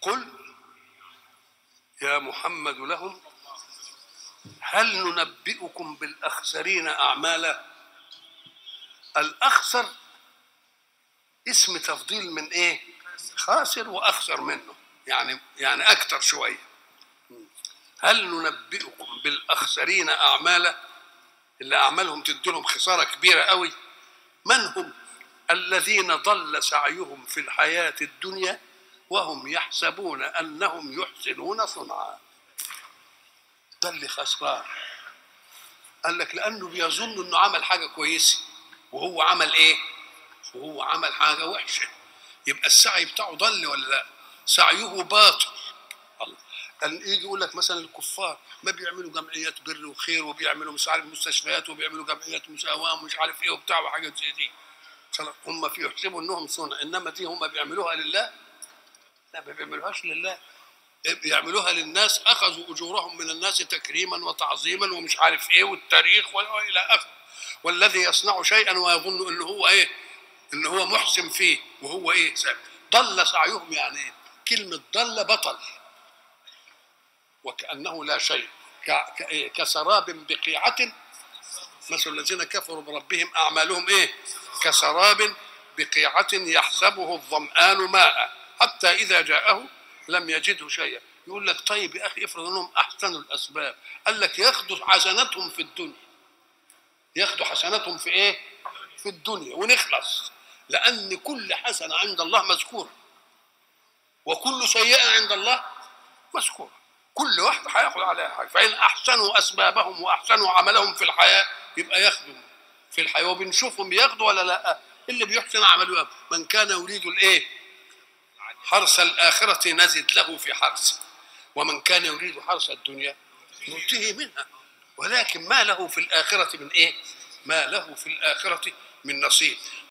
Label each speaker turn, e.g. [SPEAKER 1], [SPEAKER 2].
[SPEAKER 1] قل يا محمد لهم هل ننبئكم بالأخسرين أعمالا. الأخسر اسم تفضيل من إيه؟ خاسر وأخسر منه، يعني أكتر شوية. هل ننبئكم بالأخسرين أعمالا، اللي أعمالهم تدلهم خسارة كبيرة قوي. من هم؟ الذين ضل سعيهم في الحياة الدنيا وهم يحسبون أنهم يحسنون صنعا. ده اللي خسران. قال لك لأنه بيظن أنه عمل حاجة كويسة وهو عمل إيه؟ وهو عمل حاجة وحشة. يبقى السعي بتاعه ضل ولا لا؟ سعيه باطل. الله. يجي يقول لك مثلا الكفار ما بيعملوا جمعيات بر وخير وبيعملوا مش عارف مستشفيات وبيعملوا جمعيات مساواة ومش عارف ايه وبتاع وحاجات زي دي. هم في يحسبوا انهم صنع، انما دي هم بيعملوها لله؟ لا، ما بيعملوهاش لله، بيعملوها للناس. اخذوا اجورهم من الناس تكريما وتعظيما ومش عارف ايه والتاريخ والى اخره. والذي يصنع شيئا ويظن انه هو ايه؟ انه هو محسن فيه وهو ايه؟ ضل سعيهم. يعني ايه كلمه ضل؟ بطل، وكأنه لا شيء. كسراب بقيعة مثل الذين كفروا بربهم أعمالهم إيه؟ كسراب بقيعة يحسبه الظمآن ماء حتى إذا جاءه لم يجده شيئا. يقول لك طيب يا أخي افرض أنهم أحسنوا الأسباب. قال لك ياخدوا حسناتهم في الدنيا، ياخدوا حسناتهم في إيه؟ في الدنيا ونخلص. لأن كل حسنة عند الله مذكورة وكل سيئة عند الله مذكورة. كل واحد هياخد عليها حاجه. فان احسنوا اسبابهم واحسنوا عملهم في الحياه يبقى ياخدوا في الحياه، وبنشوفهم بياخدوا ولا لا. اللي بيحسن عمله من كان يريد الايه؟ حرث الاخره نزد له في حرثه، ومن كان يريد حرث الدنيا نؤتيه منها، ولكن ما له في الاخره من ايه؟ ما له في الاخره من نصيب.